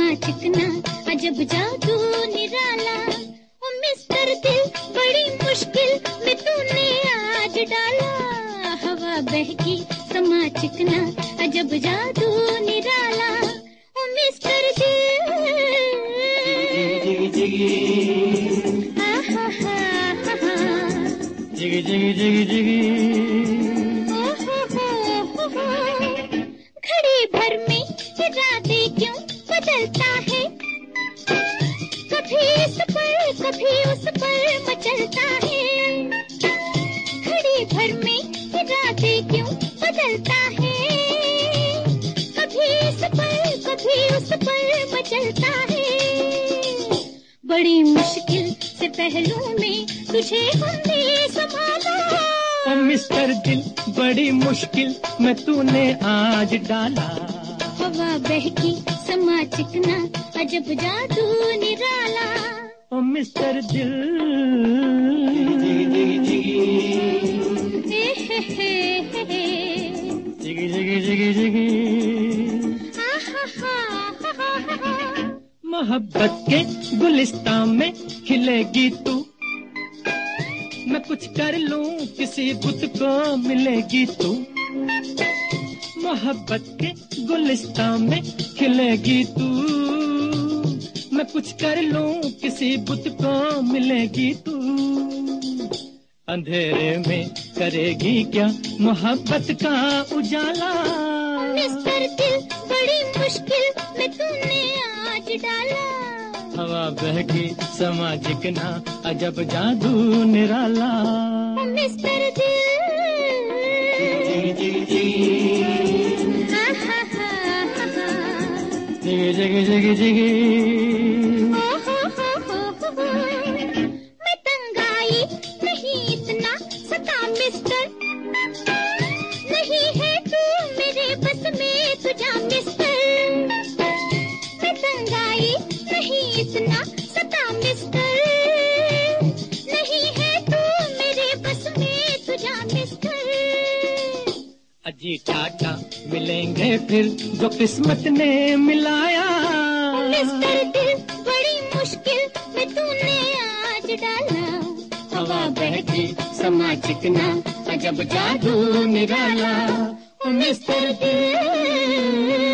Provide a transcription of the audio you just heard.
समा चिकना अजब जादू निराला। ओ मिस्टर दिल बड़ी मुश्किल में तूने आज डाला। हवा बहकी समा चिकना अजब जादू निराला। ओ मिस्टर दिल जिगी जिगी हा हा हा जिगी जिगी जिगी जिगी। घड़ी भर में इरादे क्यों बदलता है, कभी इस पर कभी उस पर मचलता है। घड़ी भर में इरादे क्यों बदलता है, कभी इस पर कभी उस पर मचलता है। बड़ी मुश्किल से पहलू में तुझे हमने संभाला। ओ मिस्टर दिल बड़ी मुश्किल में तूने आज डाला। हवा बहकी समा चिकना अजब जादू निराला। ओ मिस्टर दिल जिगी जिगी जिगी जिगी जिगी जिगी। मोहब्बत के गुलिस्तान में खिलेगी तू, मैं कुछ कर लूं किसी बुत को मिलेगी तू। मोहब्बत के गुलिस्तान में खिलेगी तू, मैं कुछ कर लूं किसी बुत को मिलेगी तू। अंधेरे में करेगी क्या मोहब्बत का उजाला। मिस्टर दिल बड़ी मुश्किल में तूने आज डाला। हवा बहकी समा चिकना अजब जादू निराला। मिस्टर दिल जिगी जिगी जिगी हा हा हा हा जिगी जिगी जिगी जिगी। मैं तंगाई नहीं इतना सता मिस्टर, नहीं है तू मेरे बस में तुझा मिस्टर। मैं तंगाई नहीं इतना सता मिस्टर, नहीं है तू मेरे बस में तुझा मिस्टर। अजी टाटा मिलेंगे फिर जो किस्मत ने मिलाया। मिस्टर दिल बड़ी मुश्किल में तूने आज डाला। हवा बहकी समा चिकना अजब जादू निराला। ओ मिस्टर दिल